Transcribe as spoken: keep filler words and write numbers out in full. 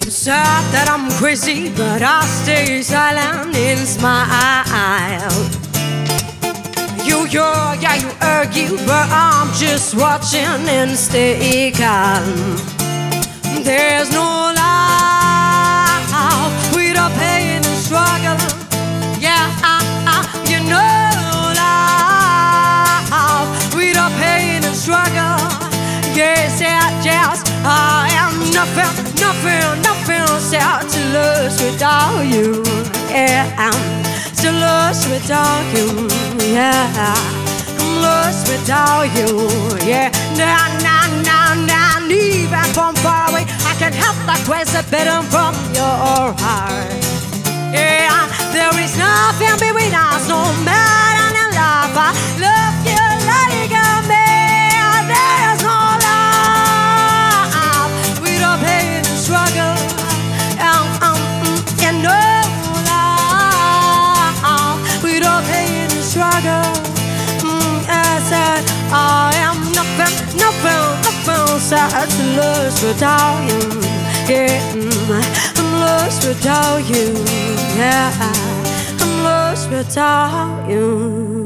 Sad that I'm crazy, but I stay silent in smile. You, you, yeah, you argue, but I'm just watching and stay calm. There's no love without pain and struggle. Yeah, I, I, you know love without pain and struggle. Yes, yeah, yes, I am nothing, nothing, nothing sad to lose without you. Yeah, I'm to lose without you. Yeah, I'm lost without you. Yeah, nah, nah, nah, nah. Even from far away, I can help that crazy beating from your heart. Yeah, there is nothing between us, no matter in love. I love you like a man. There's no love without pain and struggle. Um, um, mm, you know love without pain and struggle. Mm, I said I am nothing, nothing, nothing sad to lose without you. Yeah, mm, I'm lost without you. Yeah, I'm lost without you.